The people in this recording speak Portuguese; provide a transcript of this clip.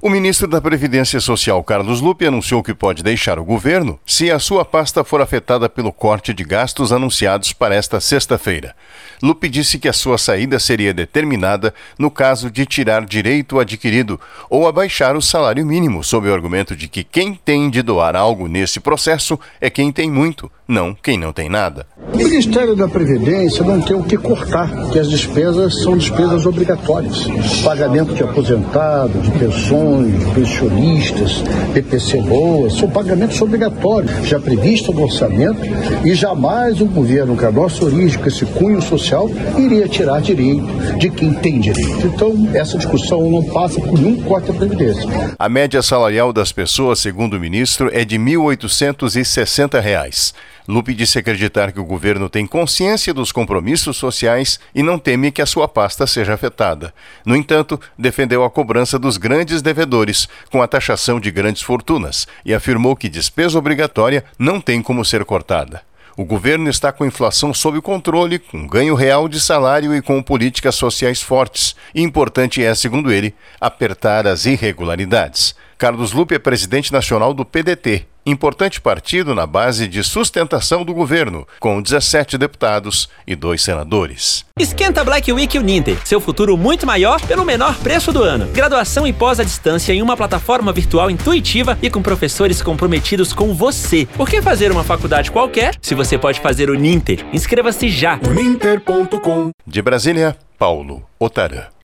O ministro da Previdência Social, Carlos Lupe, anunciou que pode deixar o governo se a sua pasta for afetada pelo corte de gastos anunciados para esta sexta-feira. Lupe disse que a sua saída seria determinada no caso de tirar direito adquirido ou abaixar o salário mínimo, sob o argumento de que quem tem de doar algo nesse processo é quem tem muito, não quem não tem nada. O Ministério da Previdência não tem o que cortar, porque as despesas são despesas obrigatórias. Pagamento de aposentado, de pensões, de pensionistas, PPC boas, são pagamentos obrigatórios, já previsto no orçamento, e jamais o governo, com a nossa origem, com esse cunho social, iria tirar direito de quem tem direito. Então, essa discussão não passa por nenhum corte à Previdência. A média salarial das pessoas, segundo o ministro, é de R$ 1.860. Lupe disse acreditar que o governo tem consciência dos compromissos sociais e não teme que a sua pasta seja afetada. No entanto, defendeu a cobrança dos grandes devedores, com a taxação de grandes fortunas, e afirmou que despesa obrigatória não tem como ser cortada. O governo está com a inflação sob controle, com ganho real de salário e com políticas sociais fortes. E importante é, segundo ele, apertar as irregularidades. Carlos Lupe é presidente nacional do PDT, importante partido na base de sustentação do governo, com 17 deputados e 2 senadores. Esquenta Black Week Uninter, seu futuro muito maior pelo menor preço do ano. Graduação e pós à distância em uma plataforma virtual intuitiva e com professores comprometidos com você. Por que fazer uma faculdade qualquer se você pode fazer o Uninter? Inscreva-se já. Uninter.com. De Brasília, Paulo Otarã.